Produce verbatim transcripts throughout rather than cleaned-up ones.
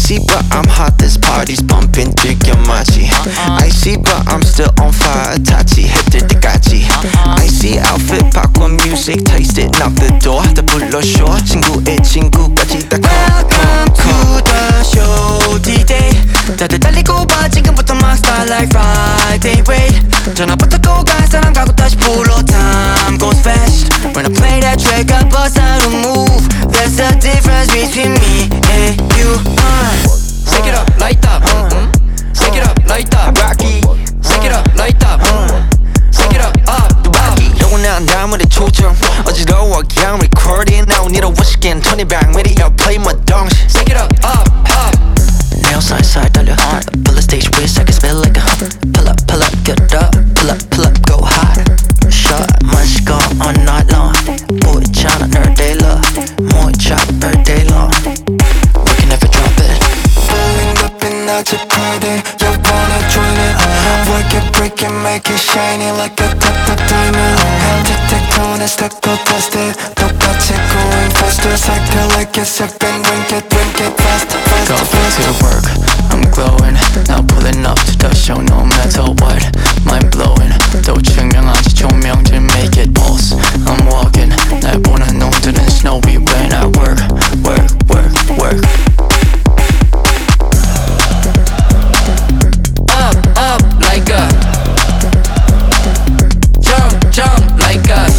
Icy but I'm hot, this party's bumping 즐겨마지. Icy but I'm still on fire, 타치 해뜰 때까지. Icy outfit 바꿔 music, taste it out the door. 다 불러줘 친구의 친구까지 다 Welcome to the show D-Day. 다들 달리고 봐 지금부터 막 start like Friday wait 전화부터 고갈 사람 가고 다시 불러 time goes fast When I play that track I bust out a move That's the difference between me and you uh. Shake it up, light up uh. Shake it up, light up Rocky Shake it up, light up uh. Shake it up, up, up 영원한 나무의 초점 어지러워 그냥 recording Now need a wish again turn it back radio play my dong Shake it up, up, up Nail side side 달려 Pull the stage with I can spell like a Pull up, pull up, get up Pull up, pull up, go high Shot, 마시고 all night long 보이잖아 널 day love 모이 chop birthday long We can never drop it Pulling up in out to party You wanna join it Work it, break it, make it shiny Like a top, top diamond Tic-tac-toe, let's go test it 똑같이 going faster Cycle like a second Drink it, drink it fast, fast, Go fast to work, I'm glowing Now pulling up to the show no matter what Mind blowing 또 증명하지 조명들 make it pulse I'm walking 날 보는 놈들은 snowy when I work, work, work, work Up, up like a Jump, jump like a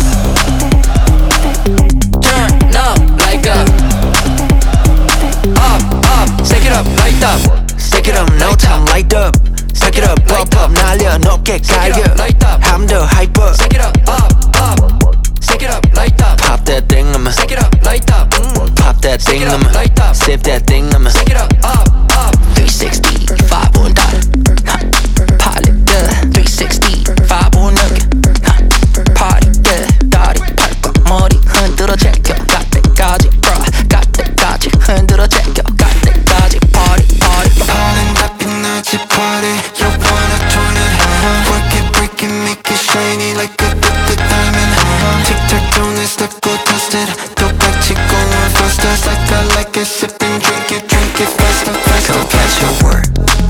Turn up like a Up, up, shake it up, light up Stick it up, no time, light up Stick it up, pop up, 날려 높게 갈겨 I'm the hyper Shake it up, up, up Shake it up, light up Pop that thing, I'ma Shake it up, light up Pop that thing, it up, I'ma light up. Sip that thing, I'ma Shake it up, up, up three sixty, five on dot Party, yeah three sixty, five on nugget Party, yeah 다리 팔과 머리 흔들어 제껴 갈 때까지 bro 갈 때까지 흔들어 제껴 갈 때까지 Party, party Falling up in the party You wanna join it Work it, break it, make it shiny Like a good diamond Tic-tac-toe, let's go test it 똑같이 going faster Cycle like a sip and drink it, drink it faster, faster Go get your work